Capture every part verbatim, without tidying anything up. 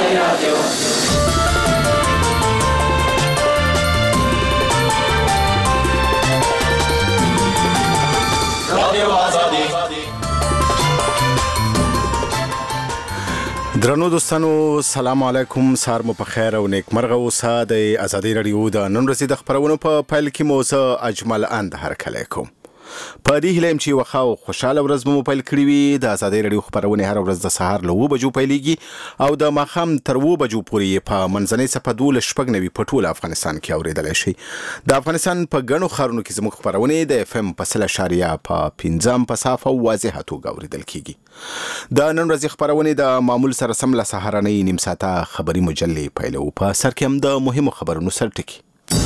درنو دوستانو سلام علیکم، سار مو په خیر او نیک مرغه اوسه. د ازادي رادیو د نن ورځې د خبرونو په پیل کې مو زه اجمل اند هرکلی کوم. په دې هیله یم چې وخا او خوشاله ورځ مو پیل کړی وي. د ازادي رادیو خبرونه هر ورځ د سهار له اوه بجو پیلېږي او د ماښام تر اوه بجو پورې په منځنۍ صفحه دولس شپږ نوي په ټول افغانستان کې اورېدلی شي. د افغانستان په ګڼو ښارونو کې زموږ خبرونه د اف ام په سل اشاریه په پنځم په صافه او واضحه توګه اورېدل کېږي. د نن ورځې خبرونه د معمول سره سم له سهارنۍ نیم ساعته خبري مجلې پیلو. په سر کې هم د مهمو خبرونو سرټکي.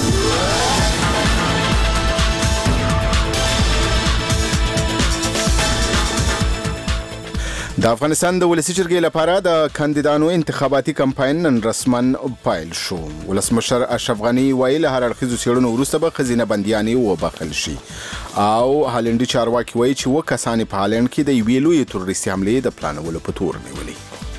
د افغانستان د ولسی جرګې لپاره د کاندیدانو انتخاباتي کمپاین نن رسماً پایل شو. ولسمشر اشرف غني ویل هر اړخیزو څېړنو وروسته به ښځینه بندیانې وبخښل شي او هالنډي چارواکي وایي چې اووه کسانې په هالند کې د یوې لویې تروریستي حملې د پلانولو په تور نیولي.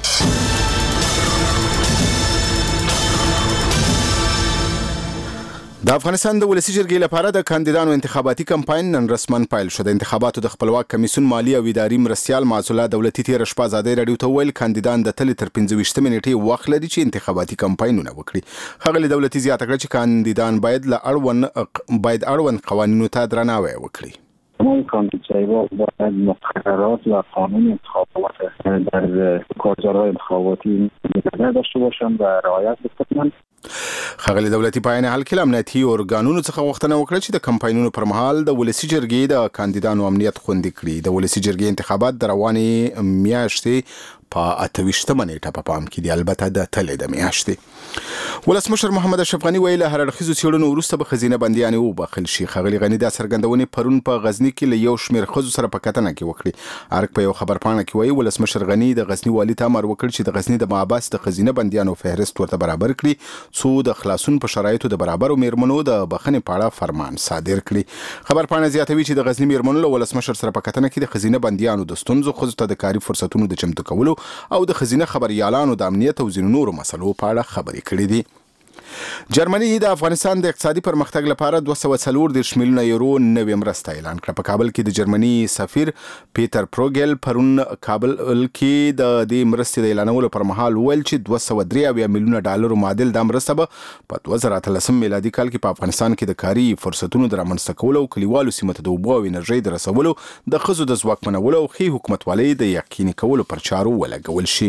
د افغانستان د ولسی جرګې لپاره د کاندیدانو انتخاباتي کمپاین نن رسماً پایل شو. د انتخاباتو د خپلواک کمیسیون مالی او اداري مرستیال معزوله دولتي تیره شپه ازادي رادیو ته ویل کاندیدان د تلې تر پنځه ویشتمې نیټې وخت لري چې انتخاباتي کمپاینونه وکړي. ښاغلي دولتي زیاته کړه چې کاندیدان باید له اړوند باید اړوند قوانینو ته درناوی وکړي. تمام کاندیدای‌ها باید مقررات و قانون انتخابات در کارزارهای انتخاباتی نگاه داشته باشند و رعایت بکنند. ښاغلي دولتي په عین حال کې له امنیتي ارګانونو څخه غوښتنه وکړه چې د کمپاینونو پر مهال د ولسی جرګې د کاندیدانو امنیت خوندي کړي. د ولسی جرګې انتخابات د روانې میاشتې په اته ویشتمه نیټه په پام کې دي، البته د تلې د میاشتې. ولسمشر محمد اشرف غني ویل هر اړخیزو څېړنو وروسته به ښځینه بندیانې وبخښل شي. ښاغلي غني دا څرګندونې پرون په غزني کې له یو شمېر ښځو سره په کتنه کې وکړې. ارګ په یو خبرپاڼه کې وایي ولسمشر غني د غزني والي ته امر وکړ چې د غزني د محبس د ښځینه بندیانو فهرست ورته برابر کړي څو د خلاصون په شرایطو د برابرو میرمنو د بخښنې په اړه فرمان صادر کړي. خبرپاڼه زیاتوي چې د غزني میرمنو له ولسمشر سره په کتنه کې د ښځینه بندیانو د ستونزو، ښځو ته د کاري فرصتونو د چمتو کولو او د ښځینه خبریالانو د امنیت او ځینو نورو مسلو په اړه خبرې کړې دي. جرمني د افغانستان د اقتصادي پرمختګ لپاره دوه سوه څلور دېرش میلیونه یورو نوې مرسته اعلان کړه. په کابل کې د جرمني سفیر پیټر پروګل پرون کابل کې د دې مرستې د اعلانولو پر مهال ویل چې دوه سوه درې اویا میلیونه ډالرو معادل دا مرسته به په دوه زره اتلسم میلادي کال کې په افغانستان کې د کاري فرصتونو د رامنځته کولو او کلیوالو سیمو ته د اوبو او انرژۍ د رسولو، د ښځو د ځواکمنولو او ښې حکومتولۍ د یقیني کولو پر چارو ولګول شي.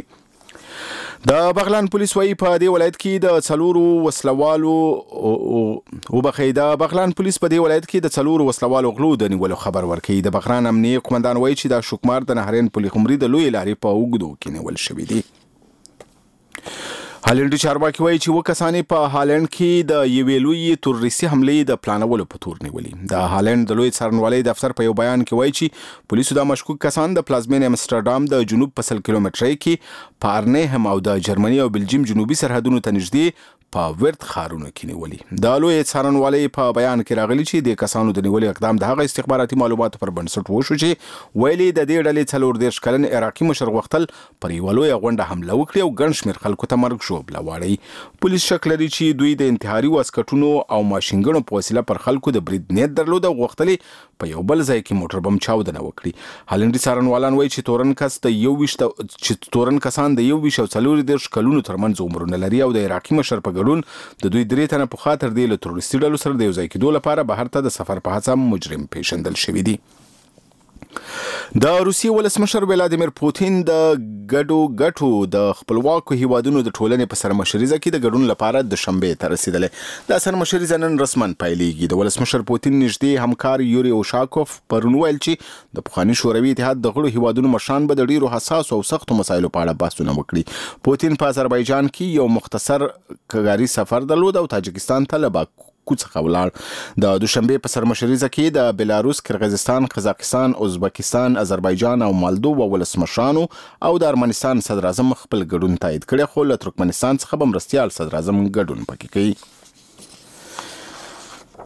د بغلان پولیس وایي په دې ولایت کې د څلورو وسلوالو وبخښئ د بغلان پولیس په دې ولایت کې د څلورو وسلوالو غلو د نیولو خبر ورکوي. د بغلان امنیه قومندان وایي چې دا شوکمار د نهرین پل خمري د لویې لارې په اوږدو کې نیول شوي دي. هالنډي چارواکي وایي چې اووه کسانې په هالند کې د یوې لویې تروریستي حملې د پلانولو په تور نیولي. د هالند د لوی څارنوالۍ دفتر په یو بیان کې وایي چې پولیسو دا مشکوک کسان د پلازمینې امسټرډام د جنوب په سل کیلومترۍ کې په ارنهم او د جرمني او بلجیم جنوبي سرحدونو ته نږدې په ورت ښارونو کې نیولي. د لوی څارنوالۍ په بیان کې راغلي چې د کسانو د نیولې اقدام د هغه استخباراتي معلوماتو پر بنسټ وشو چې ویلي د دې ډلې څلور دېرش کلن عراقي مشر غوښتل پر یوه لویه غونډه حمله وکړي او ګڼ شمېر خلکو ته مرګ ژوبله واړوي. پولیس شک لري چې دوی د انتحاري واسکټونو او ماشینګنو په وسیله پر خلکو د برید نیت درلود او غوښتلې په یو بل ځای کې موټر بم چاودنه وکړي. هالنډي څارنوالان وایي چې تورن کس د یو ویشت چې تورن کسان د یو ویشت او څلور دېرش کلونو ترمنځ عمرونه لري او د عراقي مشر په ګډون د دوی درې تنه په خاطر دی له تروریستي ډلو سره د یو ځای کېدو لپاره بهر ته د سفر په هڅه مجرم پیژندل شوي دي. د روسیې ولسمشر ولادیمیر پوتین د ګډو ګټو د خپلواکو هیوادونو د ټولنې په سرمشریزه کې د ګډون لپاره د شنبې ته رسیدلی. دا سرمشریزه نن رسماً پیلېږي. د ولسمشر پوتین نږدې همکار یوري اوشاکوف پرون ویل چې د پخواني شوروي اتحاد د غړو هیوادونو مشران به د ډیرو حساسو او سختو مسایلو په اړه بحثونه وکړي. پوتین په آذربایجان کې یو مختصر کاري سفر درلود او تاجکستان ته له باکو څخه ولاړ. د دوشنبه په سرمشریزه کې د بلاروس، قرغیزستان، قزاقستان، ازبکستان، آذربایجان او مالدووا ولسمشرانو او د ارمنستان صدر اعظم خپل ګډون تایید کړی، خو له ترکمنستان څخه به مرستیال صدر اعظم ګډون پکې کوي.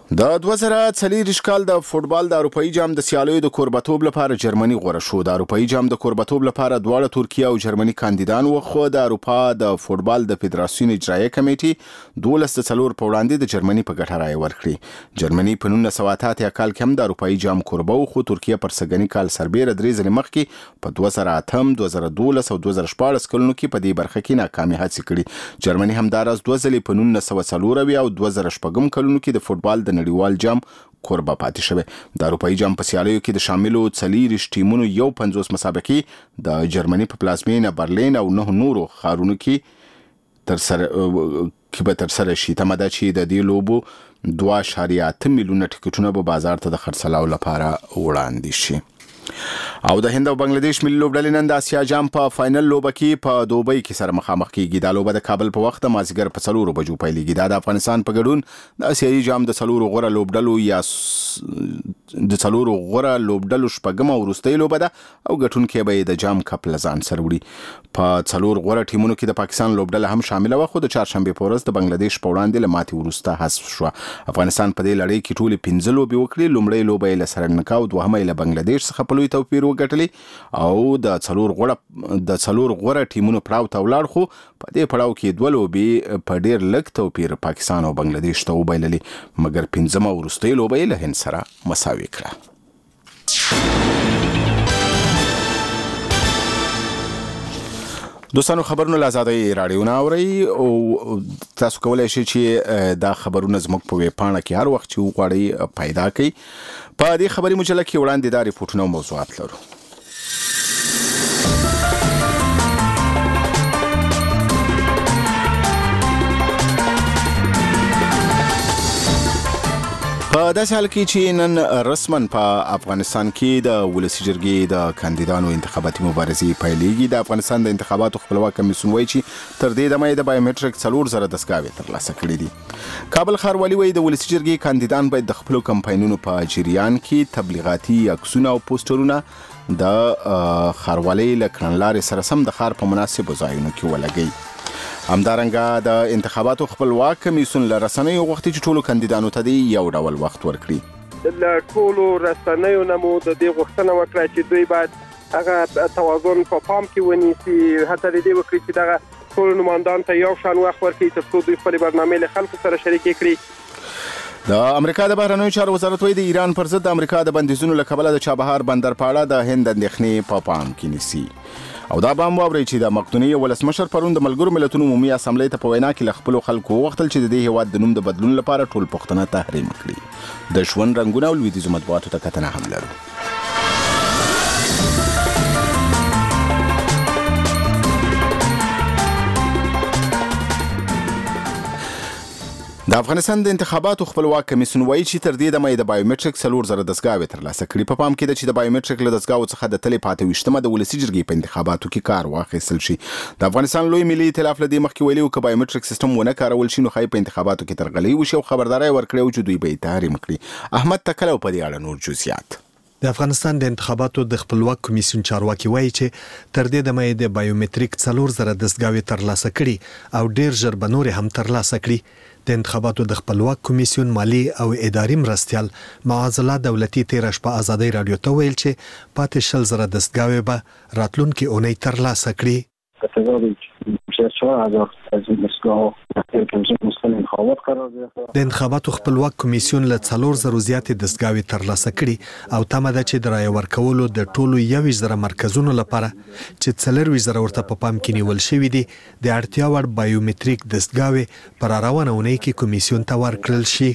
د دوه زره څلوېښت کال د فوټبال د اروپایي جام د سیالیو د کوربتوب لپاره جرمني غوره شو. د اروپایي جام د کوربتوب لپاره دواړه ترکیه او جرمني کاندیدان وو، خو د اروپا د فوټبال د فدراسیون اجرایه کمیټې دولس د څلور په وړاندې د جرمني په ګټه رایه ورکړې. جرمني په نولس سوه اته اتیا کال کې هم د اروپایي جام کوربه و، خو ترکیه پر سږني کال سربیره درې ځلې مخکې په دوه زره اته، دوه زره دولس او دوه زره شپاړس کلونو کې په دې برخه کې ناکامي هڅې کړې. جرمني همداراز دوه ځلې په نولس سوه څلور اویا او دوه زره شپږم کلونو کې د فوټبال د نړیوال جام کوربه پاتې شوی. د اروپایي جام په سیالیو کې د شاملو څلوېښت ټیمونو یو پنځوس مسابقې د جرمني په پلازمینه برلین او نه نورو ښارونو کې تر سره کې به تر سره شي. تمه ده چې د دې لوبو دوه اعشاریه اته میلیونه ټکټونه به بازار ته د خرڅلاو لپاره وړاندې شي. او د هند او بنگلاديش ملي لوبډلې نن د اسیا جام په فائنل لوبه کې په دوبۍ کې سره مخامخ کیږي. دا لوبه د کابل په وخت مازیګر په څلورو بجو پیلېږي. دا د افغانستان په ګډون د اسیایي جام د څلورو غوره لوبډلو یا د څلورو غوره لوبډلو شپږمه او وروستۍ لوبه ده او ګټونکی به د جام کپ لزان سره وړي. په څلور غوره ټیمونو کې د پاکستان لوبډله هم شامله وه، خو د چهارشنبې په ورځ د بنگلاديش په وړاندې له ماتې وروسته حذف شوه. افغانستان په دې لړۍ کې ټولې پنځه لوبې وکړې. لومړۍ لوبه یې له سریلانکا او دوهمه یې له بنگلاديش څخه په لوی توپیر وګټلې او د څلور غوړه د څلور غوړه ټیمونو پړاو ته ولاړ، خو په دې پړاو کې دوه لوبې په ډیر لږ توپیر پاکستان او بنگلاديش ته وبایللې، مګر پنځمه وروستۍ لوبه یې له هند سره مساوي کړه. دوستانو، خبرونه له آزادۍ راډیو نه اورئ او تاسو کولی شئ چې دا خبرونه زموږ په ویب پاڼه کې هر وخت چې وغواړئ پیدا کړئ. په دې خبري مجله کې وړاندې دا ریپورټونه او موضوعات لرو. په داسې حال کې چې نن رسما په افغانستان کې د ولسي جرګې د کاندیدانو انتخاباتي مبارزې پیلېږي. د افغانستان د انتخاباتو خپلواک کمیسیون وایي چې تر دې دمه یې د بایومټریک څلور زره دستګاوې ترلاسه کړي دي. کابل ښاروالي وایي د ولسي جرګې کاندیدان باید د خپلو کمپاینونو په جریان کې تبلیغاتي عکسونه او پوسټرونه د ښاروالۍ له کړنلارې سره سم د ښار په مناسبو ځایونو کې ولګوي. همدارنګه د انتخاباتو خپلواک کمیسیون له رسنیو غوښتي چې ټولو کاندیدانو ته یو ډول وخت ورکړي. له ټولو رسنیو نه مو د دې غوښتنه وکړه چې دوی باید هغه توازن په پام کې ونیسي، هڅه دې وکړي چې دغه ټولو نمایندانو ته یو شان وخت ورکړي ترڅو دوی خپلې برنامې له خلکو سره شریکې کړي. د امریکا د بهرنیو چارو وزارت وایي د ایران پر ضد د امریکا د بندیزونو له کبله د چابهار بندر په اړه د هند اندېښنې په پام کې نیسي. او دا به هم واورئ چې د مقدونیې ولسمشر پرون د ملګرو ملتونو عمومي اسامبلۍ ته په وینا کې له خپلو خلکو وغوښتل چې د دې هېواد د نوم د بدلون لپاره ټول پوښتنه تحریم کړي. د ژوند رنګونه او لویدیځو مطبوعاتو ته کتنه هم لرو. د افغانستان د انتخاباتو خپلواک کمیسیون وایي چې تر دې دمه یې د بایومټریک څلور زره دستګاوې ترلاسه کړي. په پام کې ده چې د بایومټریک له دستګاوو څخه د تلې پاته ویشتمه د ولسي جرګې په انتخاباتو کې کار واخیستل شي. د افغانستان لوی ملي ائتلاف له دې مخکې ویلي و که بایومټریک سیستم ونه کارول شي نو ښایي په انتخاباتو کې ترغلۍ وشي او خبرداری ورکړی و چې دوی به یې تحریم کړي. احمد تکل په دې اړه نور جزئیات. د افغانستان د انتخاباتو د خپلواک کمیسیون چارواکي وایي چې تر دې دمه یې د بایومټریک څلور زره دستګاوې ترلاسه کړي او ډیر ژر به نورې هم ترلاسه کړي. د انتخاباتو د خپلواک کمیسیون مالی او اداري مرستیال معاذ الله دولتي تیره شپه آزادۍ راډیو ته ویل چې پاتې شل زره دستګاوې به راتلونکې اونۍ ترلاسه کړي. د انتخاباتو خپلواک کمیسیون له څلور زرو زیاتې دستګاوې ترلاسه کړي او تمه ده چې د رایې ورکولو د ټولو یویشت زره مرکزونو لپاره چې څلورویشت زره ورته په پام کې نیول شوي دي د اړتیا وړ بایومټریک دستګاوې په راروانه اونۍ کې کمیسیون ته ورکړل شي.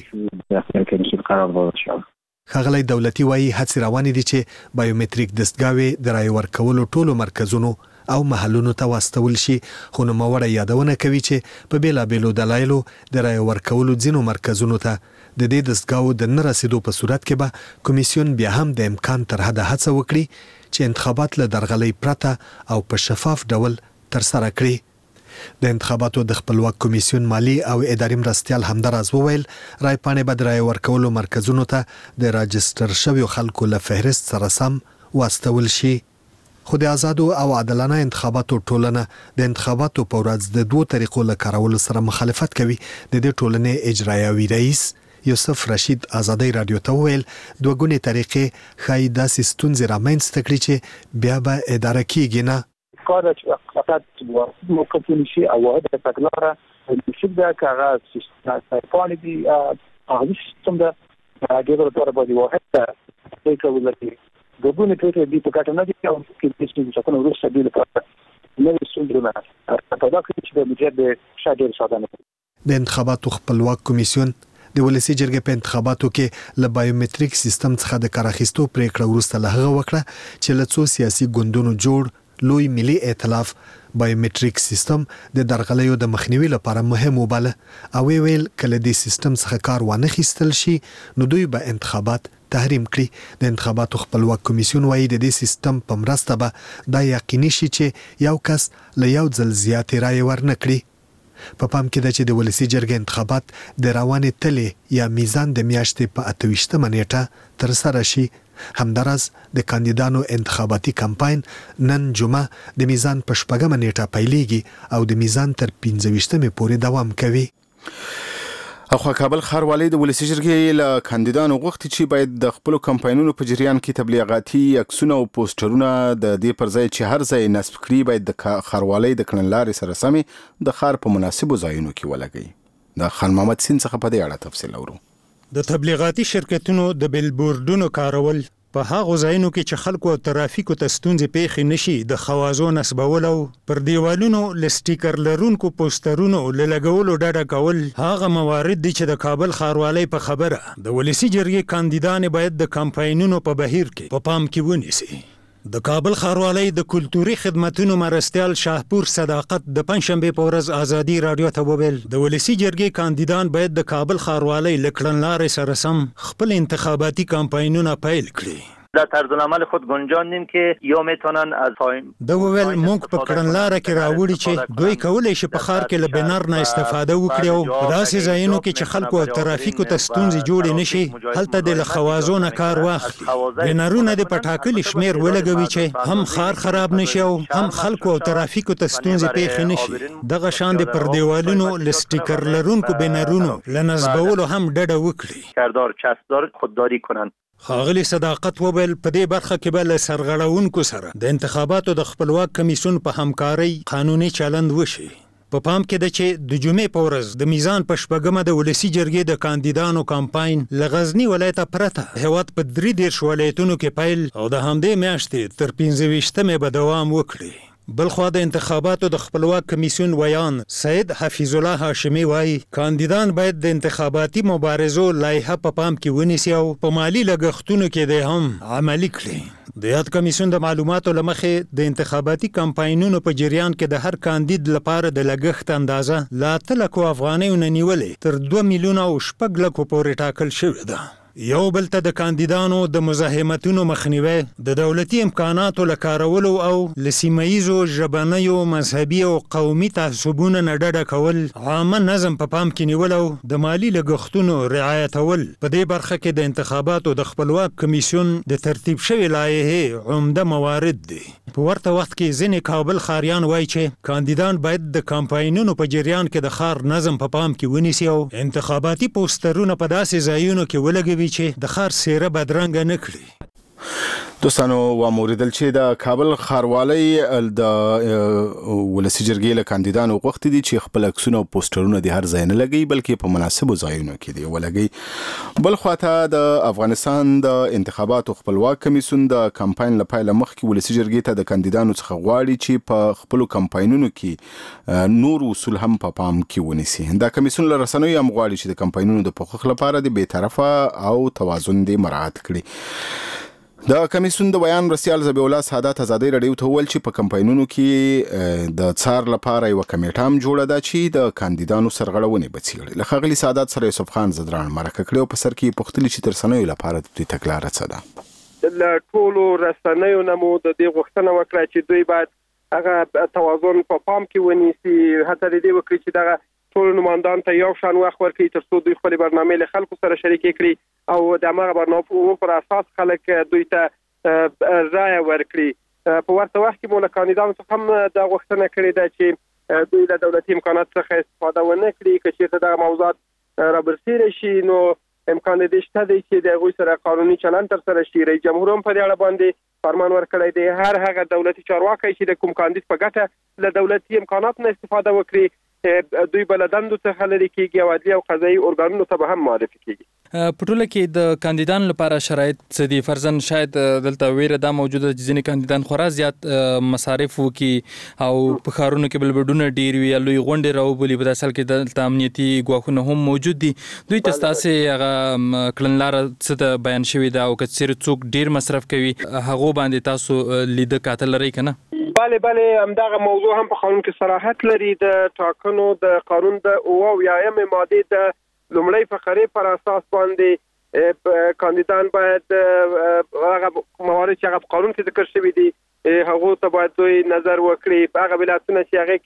ښاغلی دولتي وایي هڅې روانې دي چې بایومټریک دستګاوې د رایې ورکولو ټولو مرکزونو او محلونو ته واستول شي، خو نوموړی یادونه کوي چې په بیلابیلو دلایلو د رایې ورکولو ځینو مرکزونو ته د دې دستګاوو د نه رسیدو په صورت کې به کمیسیون بیا هم د امکان تر حده هڅه وکړي چې انتخابات له درغلۍ پرته او په شفاف ډول ترسره کړي. د انتخاباتو د خپلواک کمیسیون مالی او اداري مرستیال همداراز وویل رای پاڼې به د رایې ورکولو مرکزونو ته د راجستر شویو خلکو له فهرست سره سم واستول شي. خو د آزادو او عادلانه انتخاباتو ټولنه د انتخاباتو په ورځ د دوو طریقو له کارولو سره مخالفت کوي. د دې ټولنې اجرایوي رئیس یوسف رشید ازادي رادیو ته ویل دوه ګونې طریقې ښایي داسې ستونزې رامنځته کړي چې بیا به اداره کیږي نه. کار چې فقط موقف نشي او واحد تکرار نشي دا کاغه سیستم پانی دی هغه سیستم دا هغه لپاره باندې واحد ته کوي لکه دغه ټول دې په کټه نه دي او کې چې څنګه ورسره دی لپاره نو څنګه په دا کې چې د مجرد شاګرد ساده نه د انتخاباتو خپلواک کمیسیون د ولسی جرګې په انتخاباتو کې له بایومټریک سیستم څخه د کار اخیستو پریکړه وروسته له هغه وکړه چې له څو سیاسي ګوندونو جوړ لوی ملي ائتلاف بایومټریک سیستم د درغلیو د مخنیوي لپاره مهم وباله او ویل کله د سیستم څخه کار وانه خیستل شي نو دوی به انتخابات تحریم کړي. د انتخاباتو خپلواک کمیسیون وايي د دې سیستم په مرسته به دا یقیني شي چې یو کس له یو ځل زیاتې رایې ورنکړي. په پام کې ده چې د ولسی جرګې انتخابات د روانې تلې یا میزان د میاشتې په اته ویشتمه نیټه تر سره شي. همدارس د کاندیدانو انتخاباتي کمپاین نن جمعه د میزان په شپږمه نیټه پیلېږي او د میزان تر پنځه ویشتمې پورې دوام کوي. اخو کابل ښاروالۍ د ولسی جرګې له کاندیدانو غوښتي چې باید د خپل کمپاینونو په جریان کې تبلیغاتي عکسونه او پوسټرونه د دې پر ځای چې هر ځای نصب کړي باید د ښاروالۍ د کړنلارې سره سمې د ښار په مناسبو ځایونو کې ولګي. د خان محمد سین څخه په دې اړه تفصیل اورو. د تبلیغاتي شرکتونو د بیلبورډونو کارول په هغه ځایونو کې چې خلکو او ترافیکو ته ستونزې پیښې نشي د خوازو نصبول او پر دیوالونو لسټیکر لرونکو پوسټرونو لګولو ډډه کول هغه موارد دي چې د کابل ښاروالۍ په خبره د ولسی جرګې کاندیدان باید د کمپاینونو په بهیر کې په پام کې ونیسي. د کابل ښاروالۍ د کلتوري خدماتونو مرستیال شاهپور صداقت د پنځشنبه په ورځ ازادي رادیو ته وویل د ولسی جرګې کاندیدان باید د کابل ښاروالۍ له کړنلارې سره سم خپل انتخاباتي کمپاینونه پیل کړي. در طرز العمل خود گنجاندیم که یا میتونن از تایم د وویل مونږ په کړنلاره کې راوړي چې دوی کولای شي په ښار کې له بنر نه استفاده وکړي او داسې ځایونو کې چې خلکو او ترافیکو ته ستونزې جوړې نشي هلته د خوازو نه کار واخلي. بنرونه د پټاکلي شمیر ولګوي چې هم ښار خراب نشي او هم خلکو او ترافیکو ته ستونزې پیښې نشي. دغه شان د پر دیوالونو لسټیکر لرونکو بنرونو لنصبولو هم ډډه وکړي. کاردار چسبدار خودداری کنند. ښاغلي صداقت وویل په دې برخه کې به له سرغړونکو سره د انتخاباتو د خپلواک کمیسیون په همکارۍ قانوني چلند وشي. په پام کې ده چې د جمعې په ورځ د میزان په شپږمه د ولسی جرګې د کاندیدانو کمپاین له غزني ولایته پرته هیواد په درې دېرش ولایتونو کې پیل او د همدې میاشتې تر پنځه ویشتمې به دوام وکړي. بلخوا د انتخاباتو د خپلواک کمیسیون ویان سید حفیظ الله هاشمی وایي کاندیدان باید د انتخاباتي مبارزو لایحه په پام کې ونیسي او په مالی لګښتونو کې د هم عملي کړي. د یاد کمیسیون د معلوماتو له مخې د انتخاباتي کمپاینونو په جریان کې د هر کاندید لپاره د لګښت اندازه له اته لکو افغانیو نه نیولې تر دوه میلیونه او شپږ لکو پورې ټاکل شوې ده. یو بل ته د کاندیدانو د مزاحمتونو مخنیوي د دولتي امکاناتو له کارولو او له سیمه‌ییزو ژبنیو مذهبي او قومي تعصبونو نه ډډه کول عامه نظم په پام کې نیول او د مالی لګښتونو رعایتول په دې برخه کې د انتخاباتو د خپلواک کمیسیون د ترتیب شوی لایحې عمده موارد دي. په ورته وخت کې ځینې کابل ښاریان وایي چې کاندیدان باید د کمپاینونو په جریان کې د ښار نظم په پام کې ونیسي او انتخاباتي پوسټرونه په داسې ځایونو کې ولګوي چې د ښار څیره بدرنګه نه کړي. دوستانو واموریدل چې د کابل ښاروالۍ د ولسی جرګې له کاندیدانو غوښتي دي چې خپل عکسونه او پوسټرونه د هر ځای نه لګي بلکې په مناسبو ځایونو کې دی ولګي. بل خواته د افغانستان د انتخاباتو خپلواک کمیسیون د کمپاین لپاره مخکې ولسی جرګې ته د کاندیدانو څخه غواړي چې په خپل کمپاینونو کې نور اصول هم په پام کې ونیسي. دا کمیسیون له رسنیو هم غواړي چې د کمپاینونو د پوښښ لپاره د بې طرفه او توازن دی مراعات کړي. د کمیسیون د بیان مرستیال ذبیح الله سعادت ازادي رادیو ته وویل چې په کمپاینونو کې د څار لپاره یو کمیټه هم جوړه ده چې د کاندیدانو سرغړونې به څیړي. له ښاغلي سعادت سره یوسف خان زدران مرکه کړې او په سر کې پوښتنې چې تر رسنیو لپاره د دوی تګلاره څه ده. له ټولو رسنیو نه مو د دې غوښتنه وکړه چې دوی باید هغه توازن په پام کې ونیسي، هڅه دې وکړي چې دغه ټول نمائندان ته یو شان وخت ورکړي تر څو دوی خپل برنامه له خلکو سره شریک کړي او د هغه برنامه پر اساس خلک دوی ته رائے ورکړي. په ورته وخت کې مو له کاندیدانو څخه هم د غوښتنه کړې ده چې دوی له دولتي امکاناتو څخه استفاده ونه کړي. که چېرته دغه موضوعات رابرسېره شي نو امکان دې شته دی چې د هغوی سره قانوني چلند ترسره شي. رئیس جمهور هم په دې اړه باندې فرمان ورکړی دی هر هغه دولتي چارواکی چې د کوم کاندید په ګټه له دولتي امکاناتو نه استفاده وکړي دوی بل دندو څخه لري کېږي او عدلي او قضایي ارګانونو ته به هم معرفي کېږي. په ټوله کې د کاندیدانو لپاره شرایط څه دي؟ فرضاً شاید دلته ویره دا موجوده چې ځینې کاندیدان خورا زیات مصارف وکړي او په ښارونو کې بلبډونه ډېر وي یا لوی غونډې راوبولي. په داسې حال کې دلته امنیتي ګواښونه هم موجود دي. دوی ته ستاسې هغه کړنلاره څه ته بیان شوې ده او که چېرې څوک ډېر مصرف کوي هغو باندې تاسو لیده کاته لرئ که نه؟ بله بله همدغه موضوع هم په قانون کې صراحت لري. د ټاکنو د قانون د اوه اویایمې مادې د لومړی فقرې پر اساس باندې کاندیدان باید هغه موارد چې هغه په قانون کې ذکر شوي دي هغو ته باید دوی نظر وکړي. په هغه ولایتونه چې هغې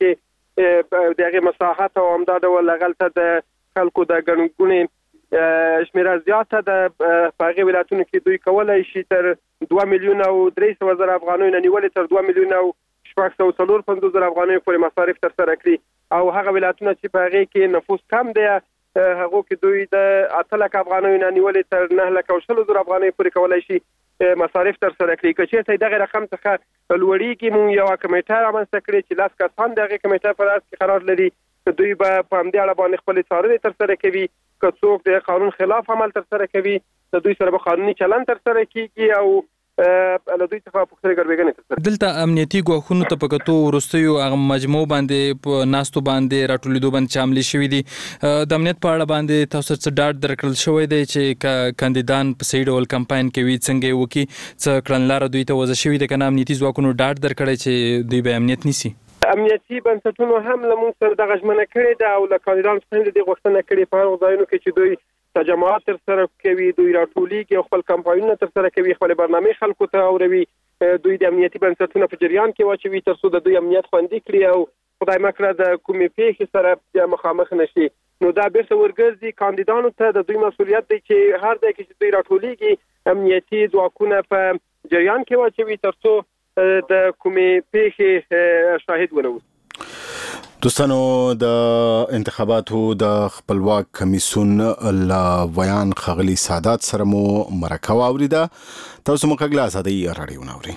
کې د هغې مساحت او همدا ډول هغلته د خلکو د ګڼې ګوڼې شمېره زیاته ده په هغې ولایتونو کې دوی کولی شي تر دوه میلیونه او درې سوه زره افغانیو نه نیولې تر دوه میلیونه او شپږ سوه څلور پنځوس زره افغانیو پورې مصارف ترسره کړي او هغه ولایتونه چې په هغې کې نفوس کم دی هغو کې دوی د اته لکه افغانیو نه نیولې تر نه لکه او شلو زرو افغانیو پورې کولی شي مصارف ترسره کړي. که چېرته دغه رقم څخه لوړېږي موږ یوه کمیټه رامنځته کړې چې لس کسان د هغې کمیټه په راس کې قرار لري. دوی به په همدې اړه باندې خپلې څارنې ترسره کوي. که څوک د قانون خلاف عمل ترسره کوي د دوی سره به قانوني چلند ترسره کېږي او له دوی څخه پوښتنې ګربېږنې ترسره. دلته امنیتي ګواښونو ته په کتو وروستیو هغه مجموعو باندې په ناستو باندې راټولېدو باندې چې عملي شوي دي د امنیت په اړه باندې تاسو څه ډاډ درکړل شوی دی چې که کاندیدان په صحیح ډول کمپاین کوي څنګه یې وکړي؟ څه کړنلاره دوی ته وضع شوي ده که نه امنیتي ځواکونو ډاډ درکړی چې دوی به امنیت نیسي؟ امنیتي بنسټونو هم له موږ سره دغه ژمنه کړې ده او له کاندیدانو څخه هم د دې غوښتنه کړې په هغو ځایونو کې چې دوی تجمعات ترسره کوي دوی راټولیږي او خپل کمپاینونه ترسره کوي خپل برنامې خلکو ته اوروي دوی د امنیتي بنسټونو په جریان کې واچوي تر څو د دوی امنیت خوندي کړي او خدای مکړه د کومې پیښې سره مخامخ نشي. نو دا بیرته ورګرځي کاندیدانو ته د دوی مسؤلیت دی چې هر ځای کې چې دوی راټولیږي امنیتي ځواکونه په جریان کې واچوي تر څو د کومې پیښې شاهد ونه اوسي. دوستانو د انتخاباتو د خپلواک کمیسیون له ویان ښاغلي سادات سره مو مرکه واوریده. تاسو موږ له ازادي راډیو ناوري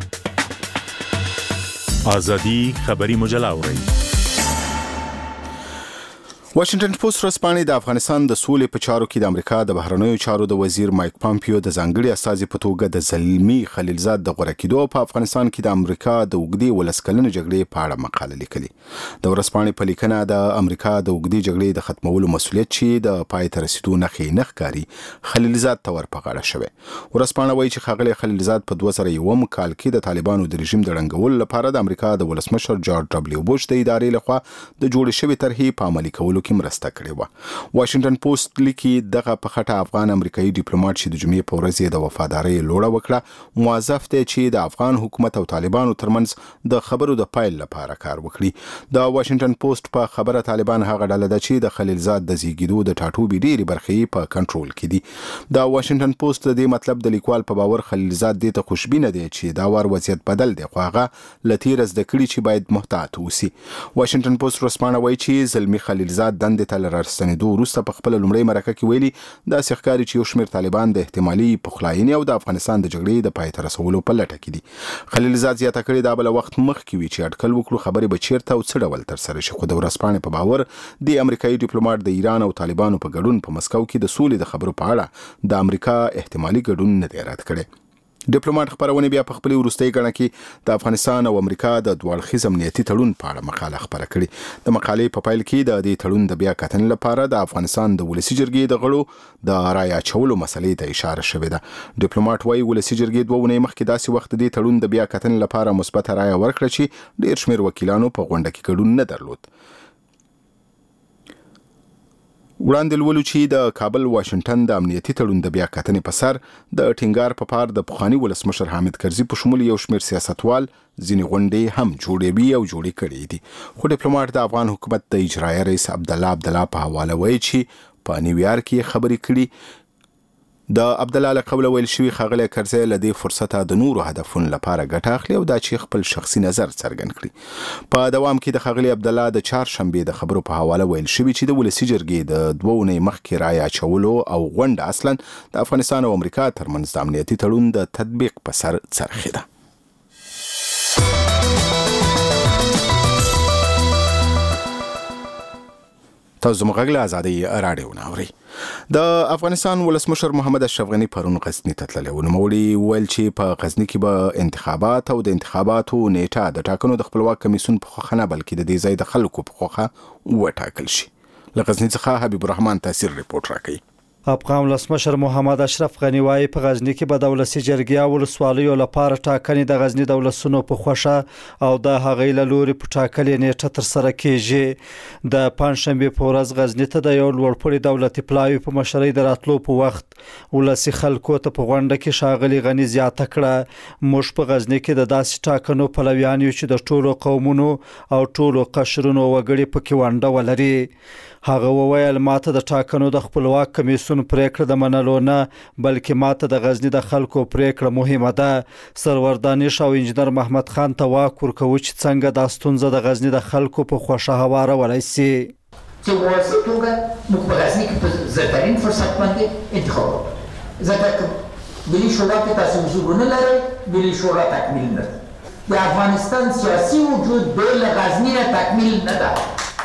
ازادي خبري مجله اورئ. واشنگټن پوسټ ورځپاڼې د افغانستان د سولې په چارو کې د امریکا د بهرنیو چارو د وزیر مایک پامپیو د ځانګړي استازي په توګه د زلمی خلیلزاد د غوړه کېدو په افغانستان کې د امریکا د اوږدې ولسکلنې جګړې په اړه مقاله لیکلې. د ورځپاڼې په لیکنه د امریکا د اوږدې جګړې د ختمولو مسؤلیت چې د پای ته رسیدو نښې نه ښکاري خلیلزاد ته ور په غاړه شوی. ورځپاڼه وایي چې ښاغلی خلیلزاد په دوه زره یو کال کې د طالبانو د رژیم د ړنګولو لپاره د امریکا د ولسمشر جورج ډبلیو بوش د ادارې لخوا د جوړې شوې طرحې په عملي کولو کې مرسته کړې و. واشنگټن پوسټ لیکي دغه په خټه افغان امریکایي ډیپلوماټ چې د جمعې په ورځ یې د وفادارۍ لوړه وکړه موظف دی چې د افغان حکومت او طالبانو ترمنځ د خبرو د پایل لپاره کار وکړي. د واشنگټن پوسټ په خبره طالبان هغه ډله ده چې د خلیلزاد د زیږیدو د ټاټوبې ډېرې برخې په کنټرول کې دي. د واشنگټن پوسټ د دې مطلب د لیکوال په باور خلیلزاد دې ته خوشبینه دی چې دا وار وضعیت بدل دی خو هغه له تیره زده کړي چې باید محتاط اوسي. واشنگټن پوسټ ورځپاڼه وایي چې زلمی خلیلزاد دندې ته له راستنېدو وروسته په خپله لومړۍ مرکه کې ویلي داسې ښکاري چې یو شمېر طالبان د احتمالي پخلاینې او د افغانستان د جګړې د پای ته رسولو په لټه کې دي. خلیلزاد زیاته کړې دا بله وخت مخکې وي چې اټکل وکړو خبرې به چیرته او څه ډول ترسره شي خو د ورځپاڼې په باور د امریکایي ډیپلوماټ د ایران او طالبانو په ګډون په مسکو کې د سولې د خبرو په اړه د امریکا احتمالي ګډون نه دی رد کړی. ډیپلوماټ خبرونه بیا په خپل وروستۍ غړنه کې د افغانستان او امریکا د دوړخیز امنیتي تړون په اړه مقاله خبره کړې. د مقالې په پایل کې د دې تړون د بیا کتنې لپاره د افغانستان د ولسی جرګې د غړو د رای اچولو مسلې ته اشاره شوې ده. ډیپلوماټ وايي ولسی جرګې دوه ونې مخکې داسې وخت د تړون د بیا کتنې لپاره مثبت رای ورکړه چې ډیر شمېر وکیلانو په غونډه کې ګډون نه درلود. وړاندې لولو چې د کابل واشنگټن د امنیتي تړون د بیا کتنې په سر د ټینګار په پار د پخواني ولسمشر حامد کرزي په شمول یو شمېر سیاستوال ځینې غونډې هم جوړېوي او جوړې کړې دي. خو ډیپلوماټ د افغان حکومت د اجرایه رئیس عبدالله عبدالله په حواله وایي چې په نیویارک کې خبرې کړي د عبدالله له قبله ویل شوي ښاغلی کرزی له دې فرصته د نورو هدفونو لپاره ګټه اخلي او دا چې خپل شخصي نظر څرګند کړي. په دوام کې د ښاغلي عبدالله د چهارشنبې د خبرو په حواله ویل شوي چې د ولسي جرګې د دوه اونۍ مخکې رایې اچولو او غونډه اصلا د افغانستان او امریکا ترمنځ د امنیتي تړون د تطبیق په سر څرخېده. تاسو زموږ غږ له ازادۍ راډیو نه اورئ. د افغانستان ولسمشر محمد اشرف غني پرون غزني ته تللی و. نوموړي ویل چې په غزني کې به انتخابات او د انتخاباتو نیټه د ټاکنو د خپلواک کمیسیون په خوښه نه بلکې د دې ځای د خلکو په خوښه وټاکل شي. له غزني څخه حبیب الرحمن تاثیر ریپورت راکوي. افغان ولسمشر محمد اشرف غني وايي په غزني کې به د ولسي جرګې او ولسوالیو لپاره ټاکنې د غزني د ولسونو په خوښه او د هغې له لوري په ټاکلې نیټه ترسره کیږي. د پنجشنبې په ورځ غزني ته د یو لوړپوړي دولتي پلاوي په مشرۍ د راتلو په وخت ولسي خلکو ته په غونډه کې ښاغلي غني زیاته کړه موږ په غزني کې د داسې ټاکنو پلویان یو چې د ټولو قومونو او ټولو قشرونو وګړي پکې ونډه ولري. هغه وویل ماته د ټاکنو د خپلواک کمیسیون پریکړه د منلو نه بلکې ماته د غزني د خلکو پریکړه مهمه ده. سرور دانش او انجنیر محمد خان ته واک ورکوي چې څنګه دا ستونزه د غزني د خلکو په خوښه هوارولی سي. چې واضح توګه موږ په غزني کې په زرترین فرصت باندې انتخاب وکړو ځکه که ملي شورا کې تاسو حضور ونه لرئ ملي شورا تکمیل نه ده. د افغانستان سیاسي وجود بې له غزني نه تکمیل نه ده.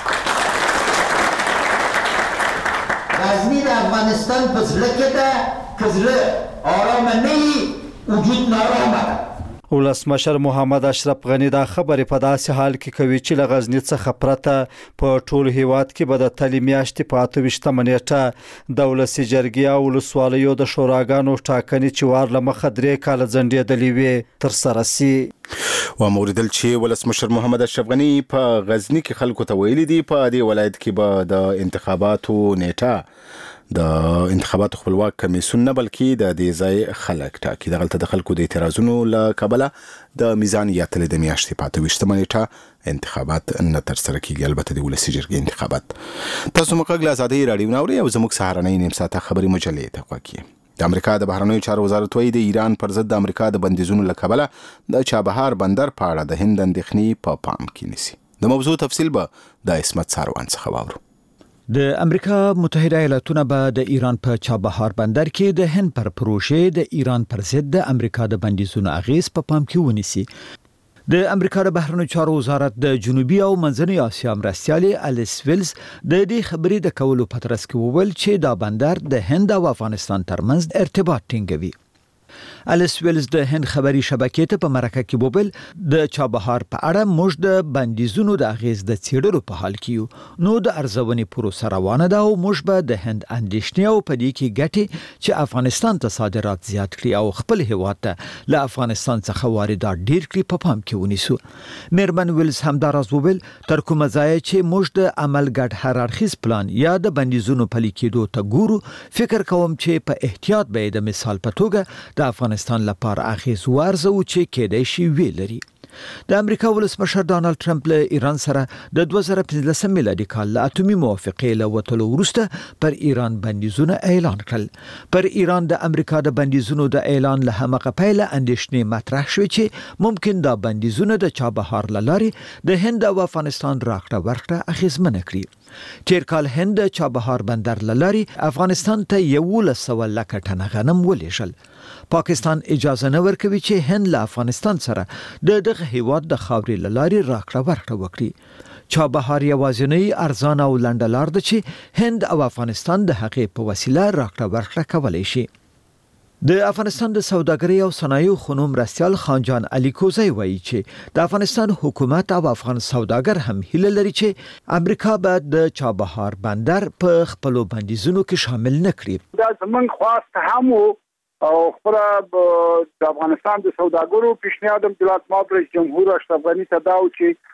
غزني د افغانستان په زړه کې ده که زړه آرامه نه وي وجود نارامه ده. ولسمشر محمد اشرف غني دا خبرې په داسې حال کې کوي چې له غزني څخه پرته په ټول هیواد کې به د تلې میاشتې په اته ویشتمه نیټه د ولسي جرګې او ولسوالیو د شوراګانو ټاکنې چې وار له مخه درې کاله ځنډېدلې وې ترسره سي. وموردل چې ولسمشر محمد اشرف غني په غزني کې خلکو ته ویلي دي په دې ولایت کې به د انتخاباتو نیټه د انتخاباتو خپلواک کمیسیون نه بلکې د دې ځای خلک ټاکي. دغلته د خلکو د اعتراضونو له کبله د میزان یا تلې د میاشتې په اته ویشتمه نیټه انتخابات نه ترسره کیږي. البته د ولسي جرګې انتخابات. تاسو موږ غږ له ازادۍ راډیو نه اورئ او زموږ سهارنۍ نیم ساعته خبري مجلې ته خوښي. د امریکا د بهرنیو چارو وزارت وايي د ایران پر ضد د امریکا د بندیزونو له کبله د چابهار بندر په اړه د هند اندېښنې په پام کې نیسي. د موضوع تفصیل به د اسمت ساروان څخه واورو. د امریکا متحده ایالاتونه به د ایران په چابهار بندر کې د هند پر پروژې د ایران پر ضد د امریکا د بندیزونو اغیز په پام کې ونیسي. د امریکا د بهرنیو چارو وزارت د جنوبي او منځنۍ اسیا مرستیالي الیس ویلز د دې خبرې د کولو په ترڅ کې وویل چې دا بندر د هند او افغانستان ترمنځ ارتباط ټینګوي. الیس ویلز د هند خبري شبکې ته په مرکه کې وویل د چابهار په اړه موږ د بندیزونو د اغیز د څېړلو په حال کې یو نو د ارزونې پروسه روانه ده او موږ به د هند اندېښنې او په دې کې ګټې چې افغانستان ته صادرات زیات کړي او خپل هیواد ته له افغانستان څخه واردات ډیر کړي په پام کې ونیسو. میرمن ویلز همداراز وویل تر کومه ځایه چې موږ د عمل ګډ هر اړخیز پلان یا د بندیزونو پلي کېدو ته ګورو فکر کوم چې په احتیاط به د مثال په توګه د افغانستان لپاره اغیز ورزو چې کېدای شي وی لري. د امریکا ولسمشر ډانلډ ټرمپ له ایران سره د دوه زره پنځلسم میلادي کال له اټومي موافقې له وتلو وروسته پر ایران بندیزونه اعلان کړل. پر ایران د امریکا د بندیزونو د اعلان له همغه پیله اندېښنې مطرح شوې چې ممکن دا بندیزونه د چابهار له لارې د هند او افغانستان راکړه ورکړه اغیزمنه کړي. تیر کال هند چابهار بندر له لارې افغانستان ته یولس سوه لکه ټنه غنم ولېږل. پاکستان اجازه نه ورکوي چې هند له افغانستان سره د دغه هیواد د خاورې له لارې راکړه ورکړه وکړي. چابهار یوازینی ارزانه او لنډه لار ده چې هند او افغانستان د هغې په وسیله راکړه ورکړه کولی شي. د افغانستان د سوداګرۍ او صنایعو خونو مرستیال خانجان علي کوزی وایي چې د افغانستان حکومت او افغان سوداګر هم هیله لري چې امریکا به د چابهار بندر په خپلو بندیزونو کې شامل نه کړي. دا زمونږ خواست هم او خپل د افغانستان د سوداګرو پیشنهاد د ملت رئیس جمهور اشرف غني ته دا و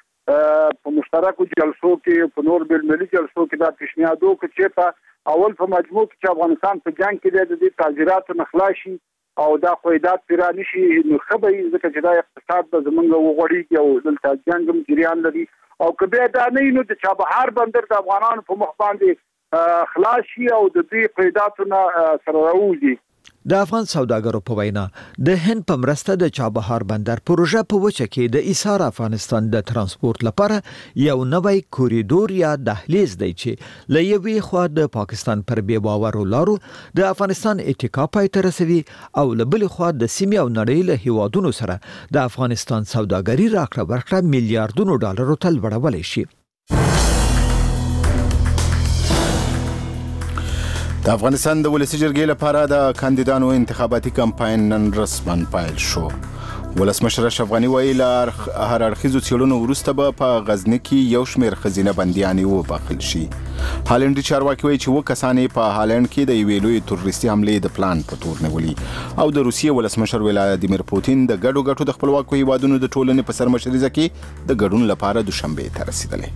چې په مشترکو جلسو کې په نور بین المللي جلسو کې دا پیشنهاد وکړي چې په اول په مجموع کې چې افغانستان په جنگ کې د دې تعزیراتو نه خلاص شي او دا قیدات پیرا نشي نو خبري ځکه چې دا اقتصاد به زمونږ وغوړي او دلته جنگ هم جریان لري او کبه دا نه نو د چابهار بندر د افغانانو په مخ باندې خلاص شي او د دې قیداتو نه سره راوځي. د افغان سوداګرو په وینا د هند په مرسته د چابهار بندر پروژه په وچه کې د ایثار افغانستان د ترانسپورت لپاره یو نوی کوریډور یا دهلیز دی چې له یوې خوا د پاکستان پر بې باورو لارو د افغانستان اتکا پای ته رسوي او له بلې خوا د سیمې او نړۍ له هیوادونو سره د افغانستان سوداګري راکړه ورکړه میلیارډونو ډالرو ته لوړولی شي. د افغانستان د ولسی جرګې لپاره د کاندیدانو انتخاباتي کمپاین نن رسماً پیل شو. ولسمشر اشرف غنی ویل هر اړخیزو څېړنو وروسته به په غزني کې یو شمېر ښځینه بندیانې وبخښل شي. هالنډي چارواکي وایي چې اووه کسان یې په هالند کې د یوې لویې تروریستي حملې د پلان په تور نیولي او د روسیې ولسمشر ولادیمیر پوتین د ګډو ګټو د خپلواکو هیوادونو د ټولنې په سرمشریزه کې د ګډون لپاره دوشنبې ته رسیدلی.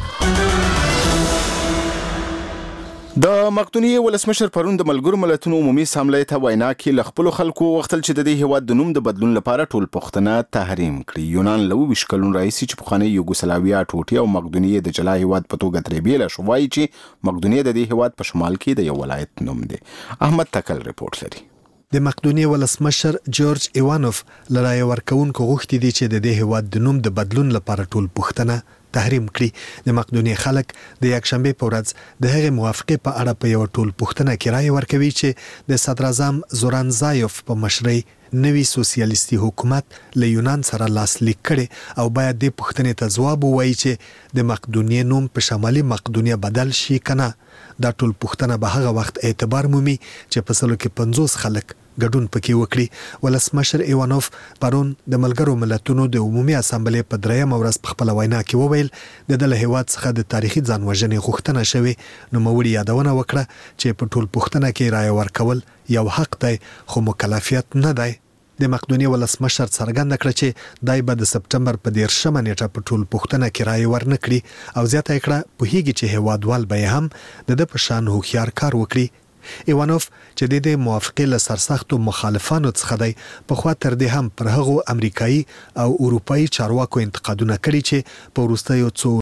د مقدونیې ولسمشر پرون د ملګرو ملتونو عمومي اسامبلې ته وینا کې له خپلو خلکو وغوښتل چې د دې هیواد د نوم د بدلون لپاره ټول پوښتنه تحریم کړي. یونان له اووه ویشت کلونو راهیسې چې پخوانی یوګوسلاویا ټوټې او مقدونیې د جلا هیواد په توګه ترې بېله شو، وایي چې مقدونیې د دې هیواد په شمال کې د یو ولایت نوم دی. احمد تکل رپورټ لري. د مقدونیې ولسمشر جورج ایوانوف له رایې ورکوونکو غوښتي دي چې د دې هیواد د نوم د بدلون لپاره ټول پوښتنه تحریم کړي. د مقدونیې خلک د یکشنبه په ورځ د هغې موافقې په اړه په یو ټول پوښتنه کې رایې ورکوي چې د صدر اعظم زوران زایف په مشرۍ نوی سوسیالیستي حکومت له یونان سره لاسلیک کړي او باید د پوښتنې ته ځواب ووایي چې د مقدونیې نوم په شمالي مقدونیه بدل شي کنه. دا ټول پوښتنه به هغه وخت اعتبار مومي چې په سلو کې پنځوس خلک ګډون پکې وکړي. ولسمشر ایوانوف پرون د ملګرو ملتونو د عمومي اسامبلې په درېیمه ورځ په خپله وینا کې وویل د دغه هیواد څخه د تاریخي ځان وژنې غوښتنه شوې. نوموړي یادونه وکړه چې په ټول پوښتنه کې رایه ورکول یو حق دی خو مکلفیت نه دی. د مقدونیې ولسمشر څرګنده کړه چې دای به د سپټمبر په دیرشمه نیټه په ټول پوښتنه کې رایه ورنه کړي او زیاته یې کړه پوهیږي چې هیوادوال به یې هم د ده په شان هوښیار کار وکړي. ایوانوف چې د دې موافقې له سرسختو مخالفانو څخه دی پخوا تر دې هم پر هغو امریکایي او اروپایي چارواکو انتقادونه کړي چې په وروستیو څو